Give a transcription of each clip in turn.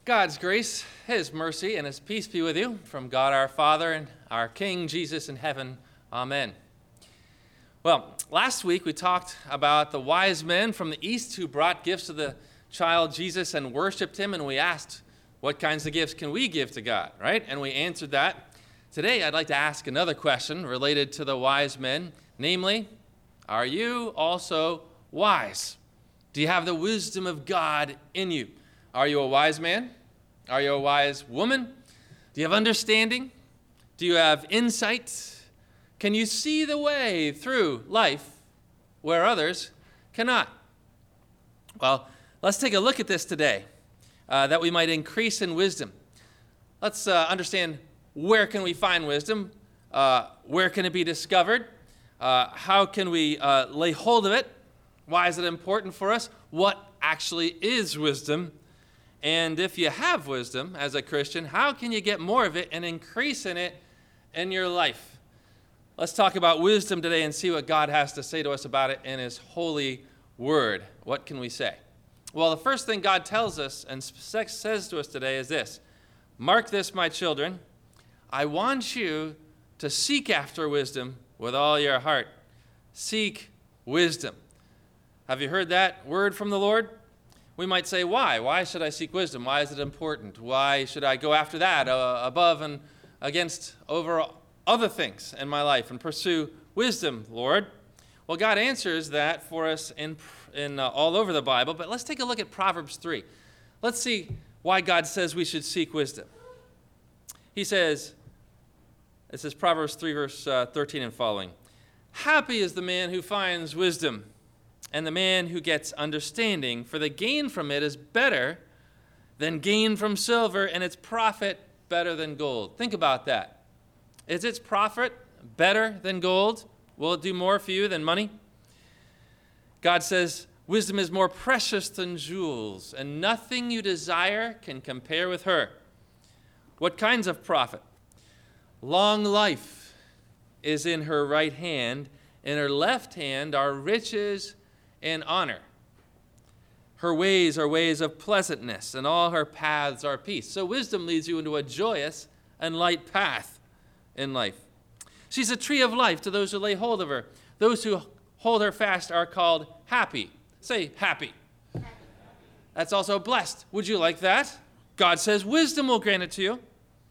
God's grace, His mercy, and His peace be with you from God our Father and our King Jesus in heaven. Amen. Well, last week we talked about the wise men from the east who brought gifts to the child Jesus and worshiped Him, and we asked, what kinds of gifts can we give to God, right? And we answered that. Today I'd like to ask another question related to the wise men, namely, are you also wise? Do you have the wisdom of God in you? Are you a wise man? Are you a wise woman? Do you have understanding? Do you have insight? Can you see the way through life where others cannot? Well, let's take a look at this today, that we might increase in wisdom. Let's understand, where can we find wisdom? Where can it be discovered? How can we lay hold of it? Why is it important for us? What actually is wisdom? And if you have wisdom as a Christian, how can you get more of it and increase in it in your life? Let's talk about wisdom today and see what God has to say to us about it in His holy word. What can we say? Well, the first thing God tells us and says to us today is this: mark this, my children, I want you to seek after wisdom with all your heart. Seek wisdom. Have you heard that word from the Lord? We might say, why? Why should I seek wisdom? Why is it important? Why should I go after that above and against over other things in my life and pursue wisdom, Lord? Well, God answers that for us in all over the Bible, but let's take a look at Proverbs 3. Let's see why God says we should seek wisdom. He says, this is Proverbs 3, verse 13 and following. Happy is the man who finds wisdom, and the man who gets understanding, for the gain from it is better than gain from silver, and its profit better than gold. Think about that. Is its profit better than gold? Will it do more for you than money? God says, wisdom is more precious than jewels, and nothing you desire can compare with her. What kinds of profit? Long life is in her right hand, in her left hand are riches and honor. Her ways are ways of pleasantness, and all her paths are peace. So wisdom leads you into a joyous and light path in life. She's a tree of life to those who lay hold of her. Those who hold her fast are called happy. Say happy. That's also blessed. Would you like that? God says wisdom will grant it to you.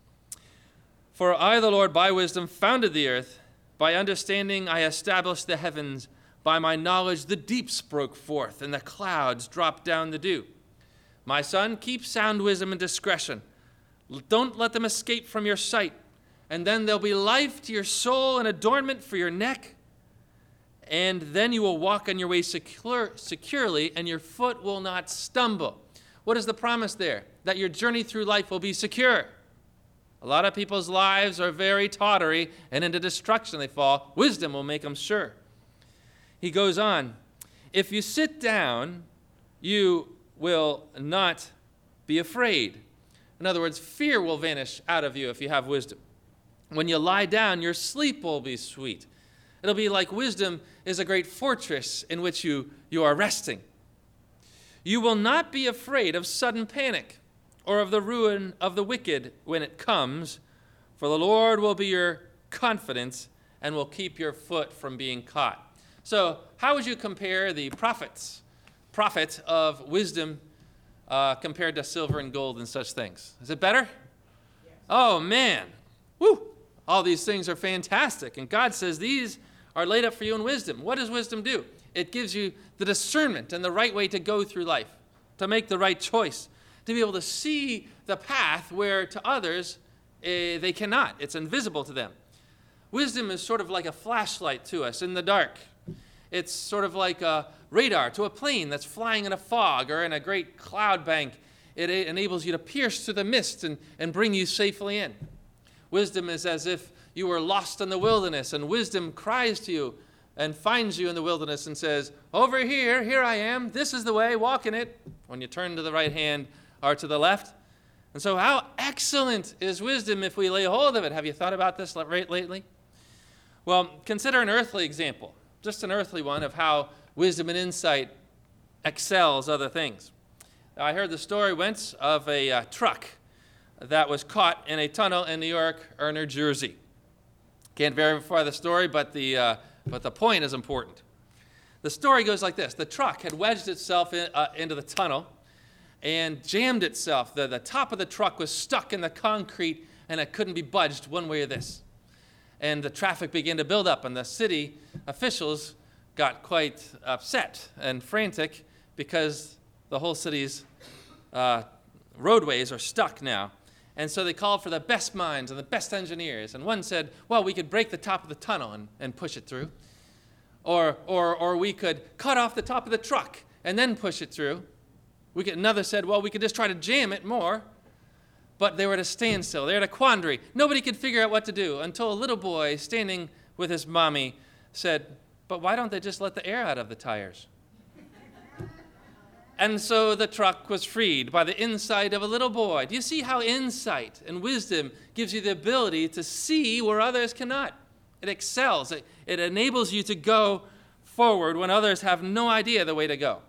For I, the Lord, by wisdom founded the earth. By understanding I established the heavens. By my knowledge the deeps broke forth, and the clouds dropped down the dew. My son, keep sound wisdom and discretion. Don't let them escape from your sight, and then there'll be life to your soul and adornment for your neck. And then you will walk on your way securely, and your foot will not stumble. What is the promise there? That your journey through life will be secure. A lot of people's lives are very tottery, and into destruction they fall. Wisdom will make them sure. He goes on, if you sit down, you will not be afraid. In other words, fear will vanish out of you if you have wisdom. When you lie down, your sleep will be sweet. It'll be like wisdom is a great fortress in which you are resting. You will not be afraid of sudden panic or of the ruin of the wicked when it comes, for the Lord will be your confidence and will keep your foot from being caught. So how would you compare the profit of wisdom compared to silver and gold and such things? Is it better? Yes. Oh, man. Woo! All these things are fantastic. And God says these are laid up for you in wisdom. What does wisdom do? It gives you the discernment and the right way to go through life, to make the right choice, to be able to see the path where to others they cannot. It's invisible to them. Wisdom is sort of like a flashlight to us in the dark. It's sort of like a radar to a plane that's flying in a fog or in a great cloud bank. It enables you to pierce through the mist and bring you safely in. Wisdom is as if you were lost in the wilderness, and wisdom cries to you and finds you in the wilderness and says, over here I am, this is the way, walk in it, when you turn to the right hand or to the left. And so how excellent is wisdom if we lay hold of it? Have you thought about this lately? Well, consider an earthly example. Just an earthly one of how wisdom and insight excels other things. I heard the story once of a truck that was caught in a tunnel in New York or New Jersey. Can't verify the story, but the point is important. The story goes like this. The truck had wedged itself into the tunnel and jammed itself. The top of the truck was stuck in the concrete, and it couldn't be budged one way or this. And the traffic began to build up, and the city officials got quite upset and frantic because the whole city's roadways are stuck now. And so they called for the best minds and the best engineers. And one said, well, we could break the top of the tunnel and push it through. Or we could cut off the top of the truck and then push it through. Another said, well, we could just try to jam it more. But they were at a standstill. They were at a quandary. Nobody could figure out what to do until a little boy standing with his mommy said, but why don't they just let the air out of the tires? And so the truck was freed by the insight of a little boy. Do you see how insight and wisdom gives you the ability to see where others cannot? It excels. It enables you to go forward when others have no idea the way to go.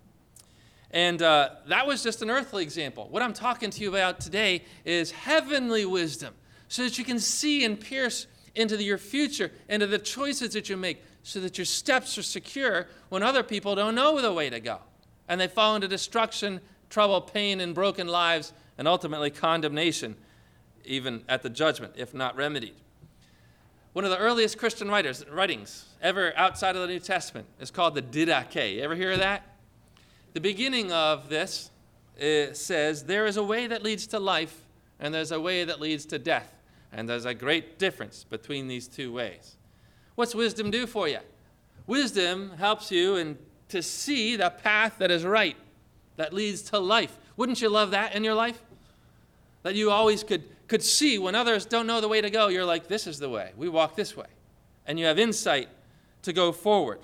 And that was just an earthly example. What I'm talking to you about today is heavenly wisdom, so that you can see and pierce into your future, into the choices that you make, so that your steps are secure when other people don't know the way to go. And they fall into destruction, trouble, pain, and broken lives, and ultimately condemnation, even at the judgment, if not remedied. One of the earliest Christian writings ever outside of the New Testament is called the Didache. You ever hear of that? The beginning of this says, there is a way that leads to life, and there's a way that leads to death. And there's a great difference between these two ways. What's wisdom do for you? Wisdom helps you to see the path that is right, that leads to life. Wouldn't you love that in your life? That you always could see when others don't know the way to go, you're like, this is the way. We walk this way. And you have insight to go forward.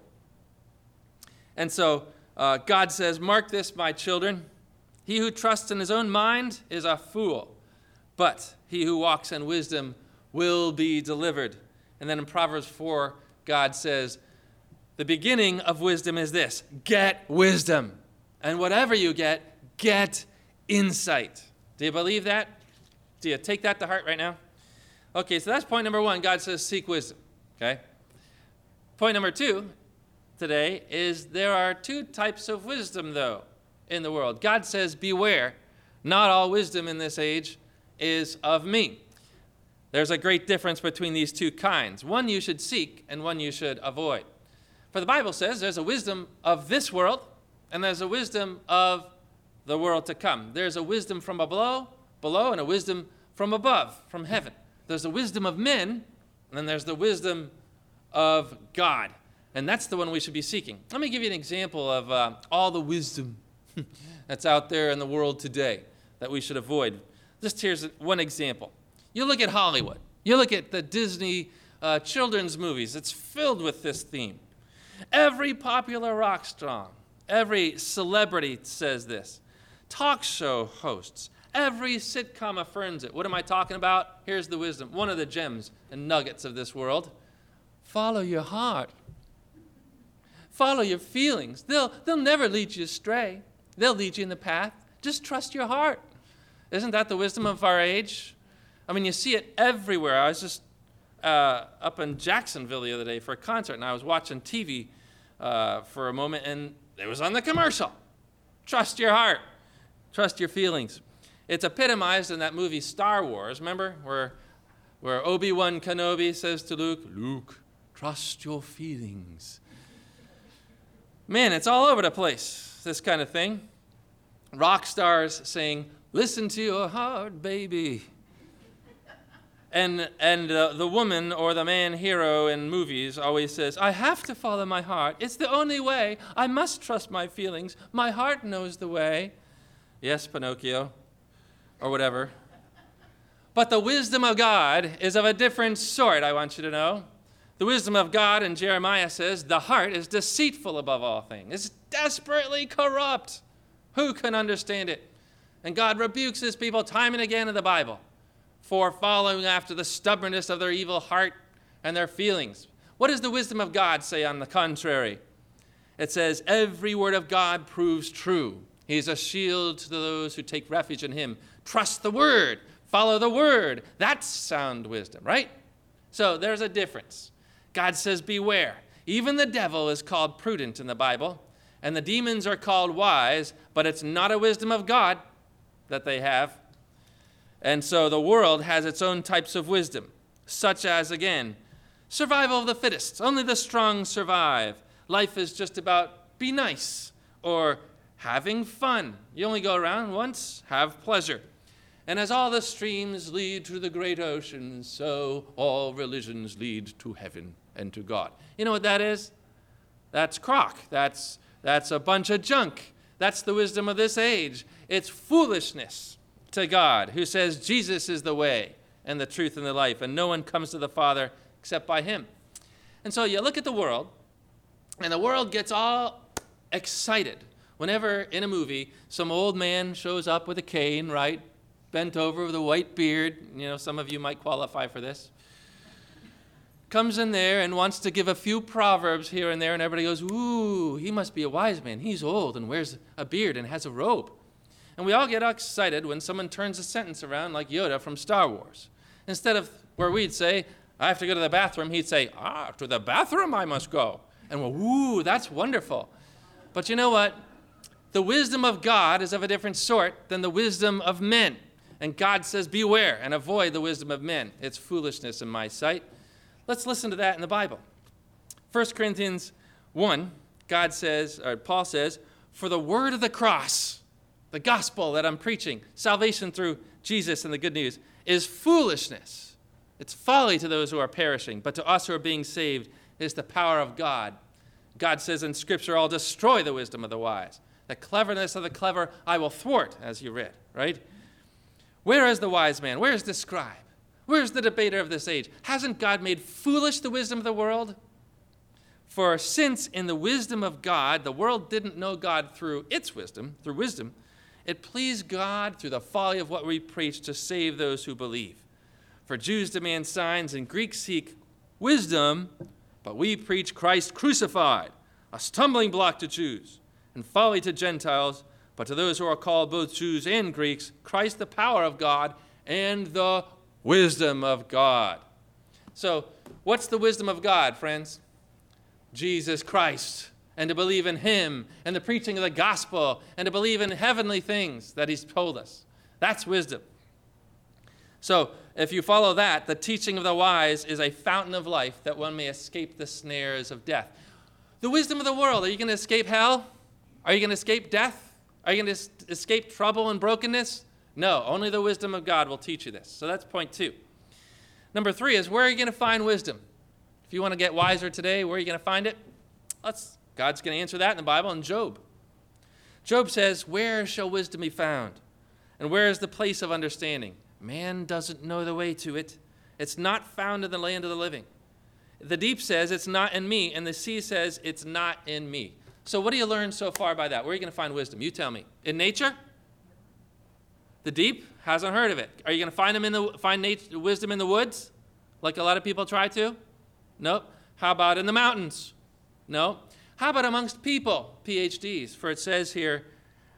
And so God says, mark this, my children. He who trusts in his own mind is a fool, but he who walks in wisdom will be delivered. And then in Proverbs 4, God says, the beginning of wisdom is this: get wisdom. And whatever you get insight. Do you believe that? Do you take that to heart right now? Okay, so that's point number one. God says seek wisdom. Okay. Point number two today is there are two types of wisdom, though, in the world. God says, beware, not all wisdom in this age is of me. There's a great difference between these two kinds. One you should seek and one you should avoid. For the Bible says there's a wisdom of this world and there's a wisdom of the world to come. There's a wisdom from below and a wisdom from above, from heaven. There's the wisdom of men, and then there's the wisdom of God. And that's the one we should be seeking. Let me give you an example of all the wisdom that's out there in the world today that we should avoid. Just here's one example. You look at Hollywood. You look at the Disney children's movies. It's filled with this theme. Every popular rock star, every celebrity says this. Talk show hosts, every sitcom affirms it. What am I talking about? Here's the wisdom, one of the gems and nuggets of this world. Follow your heart. Follow your feelings. They'll never lead you astray. They'll lead you in the path. Just trust your heart. Isn't that the wisdom of our age? I mean, you see it everywhere. I was just up in Jacksonville the other day for a concert, and I was watching TV for a moment, and it was on the commercial. Trust your heart. Trust your feelings. It's epitomized in that movie Star Wars, remember? Where Obi-Wan Kenobi says to Luke, Luke, trust your feelings. Man, it's all over the place, this kind of thing. Rock stars saying, listen to your heart, baby. And the woman or the man hero in movies always says, I have to follow my heart. It's the only way. I must trust my feelings. My heart knows the way. Yes, Pinocchio, or whatever. But the wisdom of God is of a different sort, I want you to know. The wisdom of God in Jeremiah says, the heart is deceitful above all things. It's desperately corrupt. Who can understand it? And God rebukes his people time and again in the Bible for following after the stubbornness of their evil heart and their feelings. What does the wisdom of God say on the contrary? It says, every word of God proves true. He's a shield to those who take refuge in him. Trust the word. Follow the word. That's sound wisdom, right? So there's a difference. God says, beware. Even the devil is called prudent in the Bible, and the demons are called wise, but it's not a wisdom of God that they have. And so the world has its own types of wisdom, such as, again, survival of the fittest. Only the strong survive. Life is just about be nice, or having fun. You only go around once, have pleasure. And as all the streams lead to the great ocean, so all religions lead to heaven and to God. You know what that is? That's crock. That's a bunch of junk. That's the wisdom of this age. It's foolishness to God, who says Jesus is the way and the truth and the life, and no one comes to the Father except by him. And so you look at the world, and the world gets all excited whenever in a movie some old man shows up with a cane, right? Bent over with a white beard. You know, some of you might qualify for this. Comes in there and wants to give a few proverbs here and there, and everybody goes, ooh, he must be a wise man. He's old and wears a beard and has a robe. And we all get excited when someone turns a sentence around like Yoda from Star Wars. Instead of where we'd say, I have to go to the bathroom, he'd say, to the bathroom I must go. And we're, ooh, that's wonderful. But you know what? The wisdom of God is of a different sort than the wisdom of men. And God says, beware and avoid the wisdom of men. It's foolishness in my sight. Let's listen to that in the Bible. 1 Corinthians 1, Paul says, for the word of the cross, the gospel that I'm preaching, salvation through Jesus and the good news, is foolishness. It's folly to those who are perishing, but to us who are being saved is the power of God. God says in Scripture, I'll destroy the wisdom of the wise. The cleverness of the clever I will thwart, as you read, right? Where is the wise man? Where is the scribe? Where is the debater of this age? Hasn't God made foolish the wisdom of the world? For since in the wisdom of God, the world didn't know God through its wisdom, it pleased God through the folly of what we preach to save those who believe. For Jews demand signs and Greeks seek wisdom, but we preach Christ crucified, a stumbling block to Jews and folly to Gentiles, but to those who are called both Jews and Greeks, Christ the power of God and the wisdom of God. So, what's the wisdom of God, friends? Jesus Christ, and to believe in him, and the preaching of the gospel, and to believe in heavenly things that he's told us. That's wisdom. So, if you follow that, the teaching of the wise is a fountain of life that one may escape the snares of death. The wisdom of the world, are you going to escape hell? Are you going to escape death? Are you going to escape trouble and brokenness? No, only the wisdom of God will teach you this. So that's point 2. Number 3 is, where are you going to find wisdom? If you want to get wiser today, where are you going to find it? God's going to answer that in the Bible in Job. Job says, where shall wisdom be found? And where is the place of understanding? Man doesn't know the way to it. It's not found in the land of the living. The deep says, it's not in me, and the sea says, it's not in me. So what do you learn so far by that? Where are you going to find wisdom? You tell me. In nature? The deep hasn't heard of it. Are you going to find wisdom in the woods, like a lot of people try to? Nope. How about in the mountains? No. How about amongst people, PhDs? For it says here,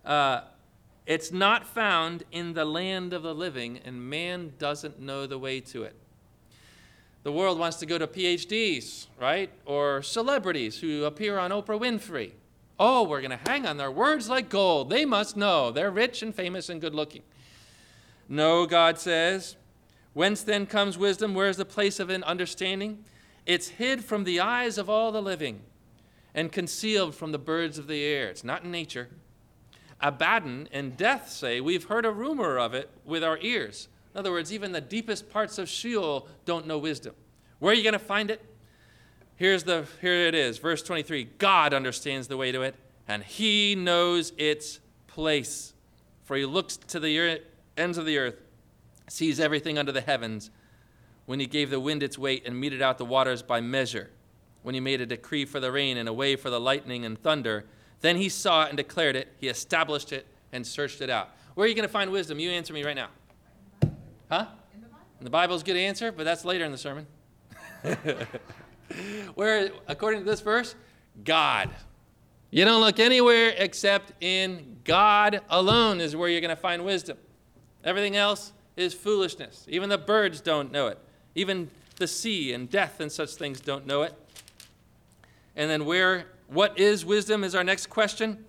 it's not found in the land of the living, and man doesn't know the way to it. The world wants to go to PhDs, right? Or celebrities who appear on Oprah Winfrey. Oh, we're going to hang on their words like gold. They must know. They're rich and famous and good looking. No, God says. Whence then comes wisdom? Where is the place of an understanding? It's hid from the eyes of all the living and concealed from the birds of the air. It's not in nature. Abaddon and death say, we've heard a rumor of it with our ears. In other words, even the deepest parts of Sheol don't know wisdom. Where are you going to find it? Here it is, verse 23. God understands the way to it, and he knows its place. For he looks to the ends of the earth, sees everything under the heavens. When he gave the wind its weight and meted out the waters by measure, when he made a decree for the rain and a way for the lightning and thunder, then he saw it and declared it. He established it and searched it out. Where are you going to find wisdom? You answer me right now. Huh? In the Bible. The Bible's a good answer, but that's later in the sermon. Where, according to this verse, God. You don't look anywhere except in God alone is where you're going to find wisdom. Everything else is foolishness. Even the birds don't know it. Even the sea and death and such things don't know it. And then what is wisdom is our next question.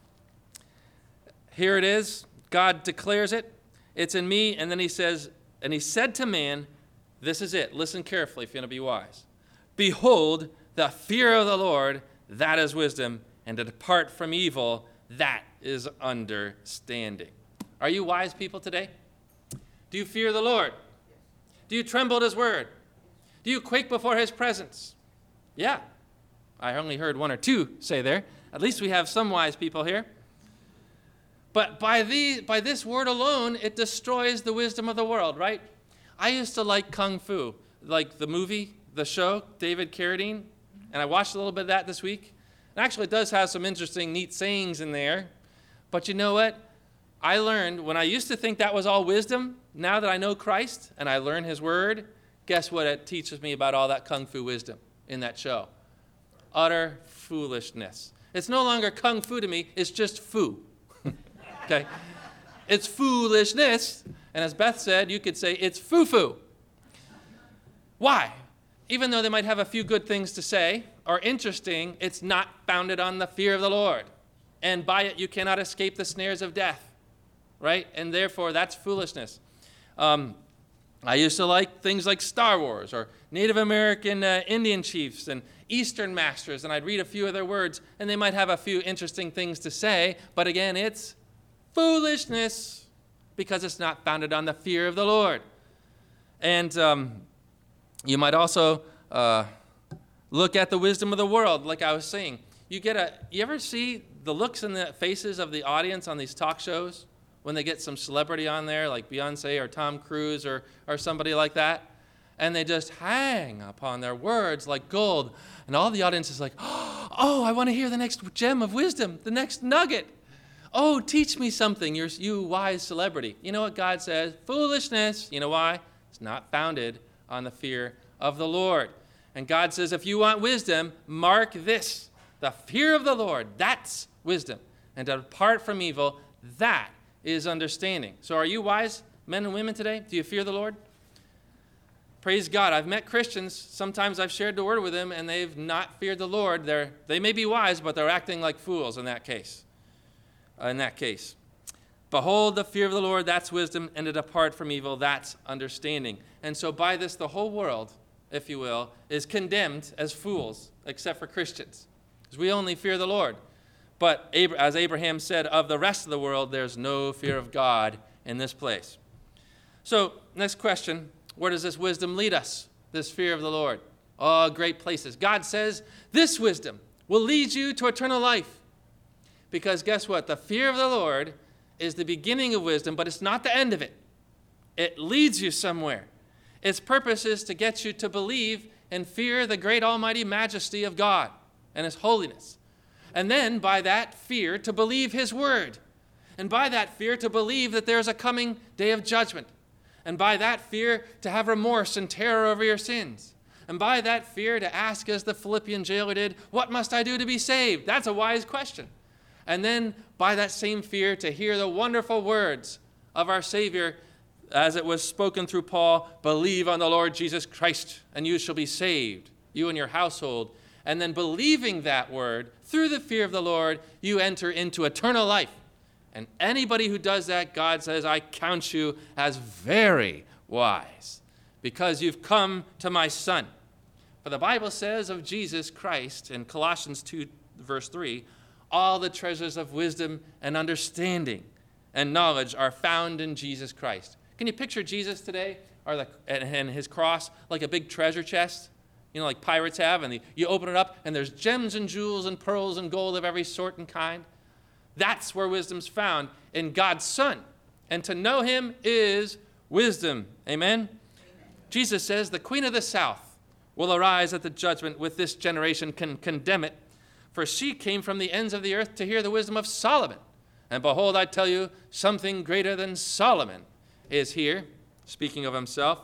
Here it is. God declares it. It's in me. And then he says, and he said to man, this is it. Listen carefully if you want to be wise. Behold, the fear of the Lord, that is wisdom, and to depart from evil, that is understanding. Are you wise people today? Do you fear the Lord? Do you tremble at his word? Do you quake before his presence? Yeah. I only heard one or two say there. At least we have some wise people here. But by this word alone, it destroys the wisdom of the world, right? I used to like Kung Fu, like the movie, the show, David Carradine, and I watched a little bit of that this week. And actually, it does have some interesting, neat sayings in there. But you know what? I learned, when I used to think that was all wisdom, now that I know Christ and I learn his word, guess what it teaches me about all that Kung Fu wisdom in that show? Utter foolishness. It's no longer Kung Fu to me, it's just foo. Okay? It's foolishness. And as Beth said, you could say it's foo-foo. Why? Even though they might have a few good things to say or interesting, it's not founded on the fear of the Lord. And by it, you cannot escape the snares of death. Right? And therefore, that's foolishness. I used to like things like Star Wars or Native American Indian chiefs and Eastern masters, and I'd read a few of their words, and they might have a few interesting things to say, but again, it's foolishness because it's not founded on the fear of the Lord. And you might also look at the wisdom of the world, like I was saying. You ever see the looks in the faces of the audience on these talk shows when they get some celebrity on there, like Beyonce or Tom Cruise or somebody like that? And they just hang upon their words like gold. And all the audience is like, oh, I want to hear the next gem of wisdom, the next nugget. Oh, teach me something, you wise celebrity. You know what God says? Foolishness. You know why? It's not founded on the fear of the Lord. And God says, if you want wisdom, mark this. The fear of the Lord, that's wisdom. And to depart from evil, that is understanding. So are you wise men and women today? Do you fear the Lord? Praise God. I've met Christians. Sometimes I've shared the word with them, and they've not feared the Lord. They may be wise, but they're acting like fools in that case. Behold, the fear of the Lord, that's wisdom, and to depart from evil, that's understanding. And so by this, the whole world, if you will, is condemned as fools, except for Christians, because we only fear the Lord. But as Abraham said, of the rest of the world, there's no fear of God in this place. So, next question, where does this wisdom lead us, this fear of the Lord? Oh, great places. God says this wisdom will lead you to eternal life. Because guess what? The fear of the Lord is the beginning of wisdom, but it's not the end of it. It leads you somewhere. Its purpose is to get you to believe and fear the great almighty majesty of God and his holiness. And then by that fear to believe his word. And by that fear to believe that there's a coming day of judgment. And by that fear to have remorse and terror over your sins. And by that fear to ask, as the Philippian jailer did, what must I do to be saved? That's a wise question. And then by that same fear to hear the wonderful words of our Savior as it was spoken through Paul, believe on the Lord Jesus Christ and you shall be saved, you and your household. And then believing that word through the fear of the Lord, you enter into eternal life. And anybody who does that, God says, I count you as very wise because you've come to my Son. For the Bible says of Jesus Christ in Colossians 2, verse 3, all the treasures of wisdom and understanding and knowledge are found in Jesus Christ. Can you picture Jesus today and his cross like a big treasure chest? You know, like pirates have, and you open it up, and there's gems and jewels and pearls and gold of every sort and kind. That's where wisdom's found, in God's Son. And to know him is wisdom. Amen? Jesus says, the queen of the south will arise at the judgment with this generation, can condemn it. For she came from the ends of the earth to hear the wisdom of Solomon. And behold, I tell you, something greater than Solomon is here, speaking of himself.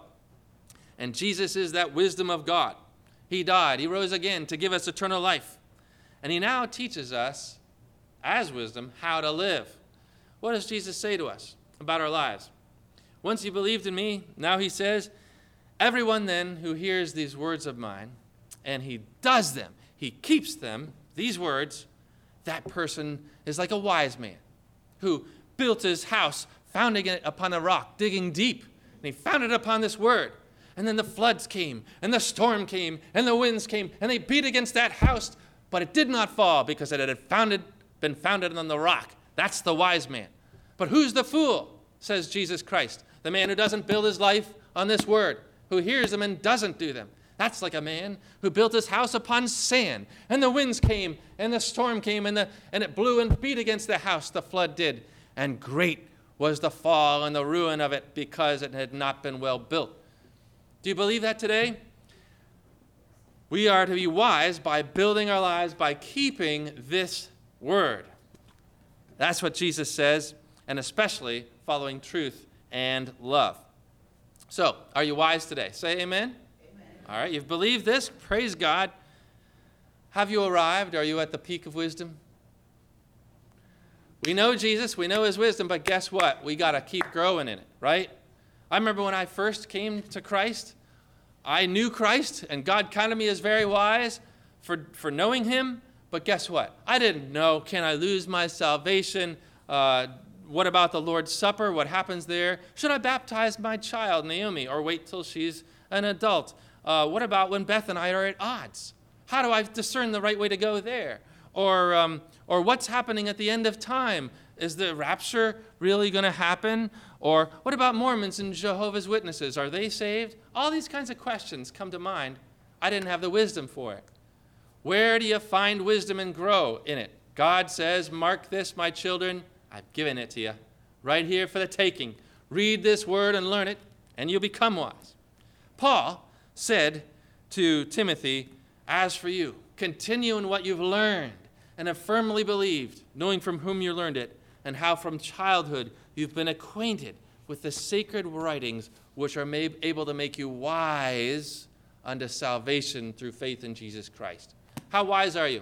And Jesus is that wisdom of God. He died, he rose again to give us eternal life. And he now teaches us, as wisdom, how to live. What does Jesus say to us about our lives? Once you believed in me, now he says, everyone then who hears these words of mine, and he does them, he keeps them, these words, that person is like a wise man who built his house, founding it upon a rock, digging deep. And he founded it upon this word. And then the floods came, and the storm came, and the winds came, and they beat against that house, but it did not fall because it had been founded on the rock. That's the wise man. But who's the fool, says Jesus Christ? The man who doesn't build his life on this word, who hears them and doesn't do them. That's like a man who built his house upon sand, and the winds came, and the storm came, and it blew and beat against the house, the flood did. And great was the fall and the ruin of it because it had not been well built. Do you believe that today? We are to be wise by building our lives, by keeping this word. That's what Jesus says, and especially following truth and love. So, are you wise today? Say amen. All right, you've believed this. Praise God. Have you arrived? Are you at the peak of wisdom? We know Jesus, we know his wisdom, but guess what? We got to keep growing in it, right? I remember when I first came to Christ, I knew Christ, and God counted me as very wise for knowing him, but guess what? I didn't know, can I lose my salvation? What about the Lord's Supper? What happens there? Should I baptize my child, Naomi, or wait till she's an adult? What about when Beth and I are at odds? How do I discern the right way to go there? Or what's happening at the end of time? Is the rapture really going to happen? Or what about Mormons and Jehovah's Witnesses? Are they saved? All these kinds of questions come to mind. I didn't have the wisdom for it. Where do you find wisdom and grow in it? God says, mark this, my children. I've given it to you. Right here for the taking. Read this word and learn it, and you'll become wise. Paul said to Timothy, as for you, continue in what you've learned and have firmly believed, knowing from whom you learned it, and how from childhood you've been acquainted with the sacred writings which are able to make you wise unto salvation through faith in Jesus Christ. How wise are you?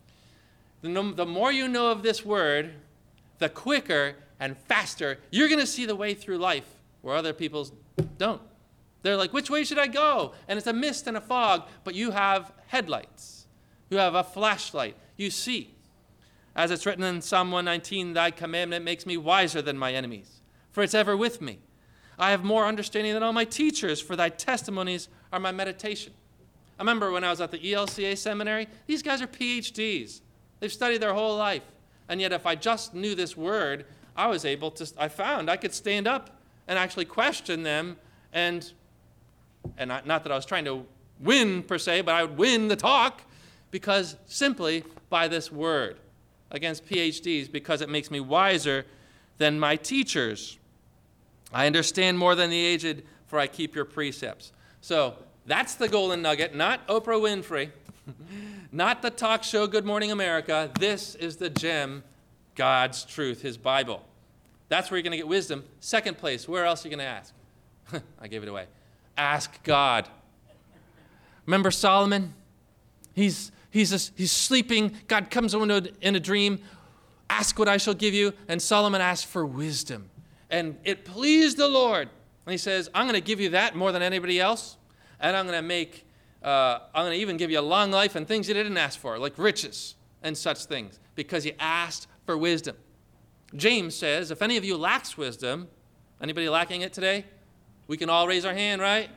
The more you know of this word, the quicker and faster you're going to see the way through life where other people don't. They're like, which way should I go? And it's a mist and a fog, but you have headlights. You have a flashlight. You see. As it's written in Psalm 119, thy commandment makes me wiser than my enemies, for it's ever with me. I have more understanding than all my teachers, for thy testimonies are my meditation. I remember when I was at the ELCA seminary, these guys are PhDs. They've studied their whole life. And yet if I just knew this word, I found I could stand up and actually question them, and not that I was trying to win per se, but I would win the talk because simply by this word against PhDs, because it makes me wiser than my teachers. I understand more than the aged, for I keep your precepts. So that's the golden nugget, not Oprah Winfrey, not the talk show Good Morning America. This is the gem, God's truth, his Bible. That's where you're going to get wisdom. Second place, where else are you going to ask? I gave it away. Ask God. Remember Solomon? He's sleeping. God comes in a dream. Ask what I shall give you. And Solomon asked for wisdom. And it pleased the Lord. And he says, I'm going to give you that more than anybody else. And I'm going to even give you a long life and things you didn't ask for, like riches and such things, because you asked for wisdom. James says, if any of you lacks wisdom, anybody lacking it today? We can all raise our hand, right?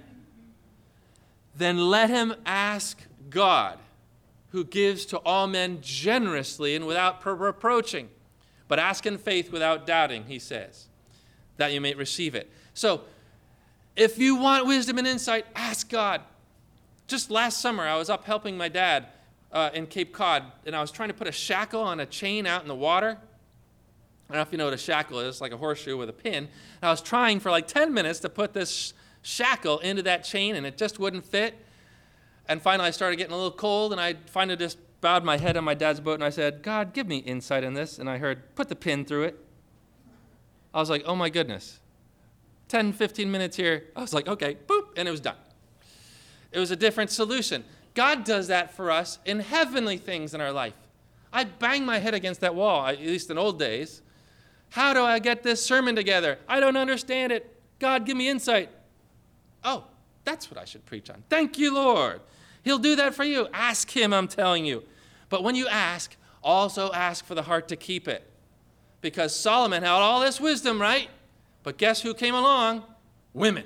Then let him ask God, who gives to all men generously and without reproaching. But ask in faith without doubting, he says, that you may receive it. So, if you want wisdom and insight, ask God. Just last summer, I was up helping my dad in Cape Cod, and I was trying to put a shackle on a chain out in the water. I don't know if you know what a shackle is, like a horseshoe with a pin. And I was trying for like 10 minutes to put this shackle into that chain, and it just wouldn't fit. And finally, I started getting a little cold, and I finally just bowed my head on my dad's boat, and I said, God, give me insight in this. And I heard, put the pin through it. I was like, oh my goodness. 10, 15 minutes here. I was like, okay, boop, and it was done. It was a different solution. God does that for us in heavenly things in our life. I bang my head against that wall, at least in old days. How do I get this sermon together? I don't understand it. God, give me insight. Oh, that's what I should preach on. Thank you, Lord. He'll do that for you. Ask him, I'm telling you. But when you ask, also ask for the heart to keep it. Because Solomon had all this wisdom, right? But guess who came along? Women.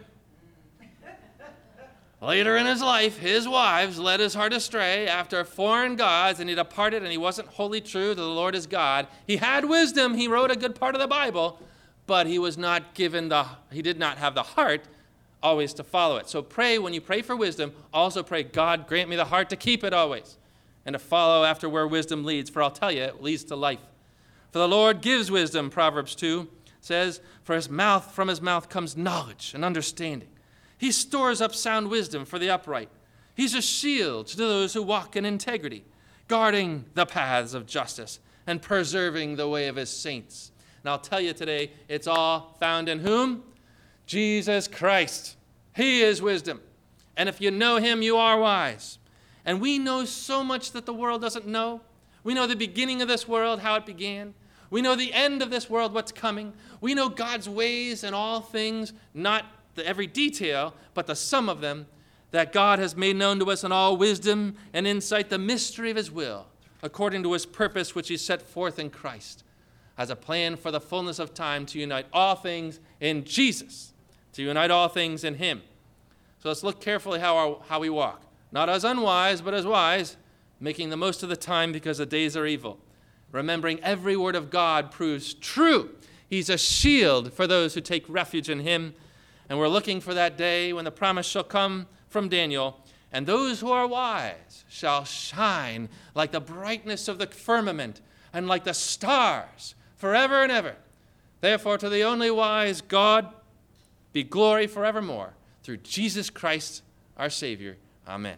Later in his life, his wives led his heart astray after foreign gods, and he departed, and he wasn't wholly true to the Lord his God. He had wisdom. He wrote a good part of the Bible, but he did not have the heart always to follow it. So pray, when you pray for wisdom, also pray, God, grant me the heart to keep it always, and to follow after where wisdom leads, for I'll tell you, it leads to life. For the Lord gives wisdom, Proverbs 2 says, from his mouth comes knowledge and understanding. He stores up sound wisdom for the upright. He's a shield to those who walk in integrity, guarding the paths of justice and preserving the way of his saints. And I'll tell you today, it's all found in whom? Jesus Christ. He is wisdom. And if you know him, you are wise. And we know so much that the world doesn't know. We know the beginning of this world, how it began. We know the end of this world, what's coming. We know God's ways in all things, not every detail, but the sum of them, that God has made known to us in all wisdom and insight, the mystery of his will, according to his purpose which he set forth in Christ, as a plan for the fullness of time to unite all things in Jesus, to unite all things in him. So let's look carefully how we walk, not as unwise, but as wise, making the most of the time because the days are evil, remembering every word of God proves true. He's a shield for those who take refuge in him. And we're looking for that day when the promise shall come from Daniel, and those who are wise shall shine like the brightness of the firmament and like the stars forever and ever. Therefore, to the only wise God be glory forevermore, through Jesus Christ our Savior. Amen.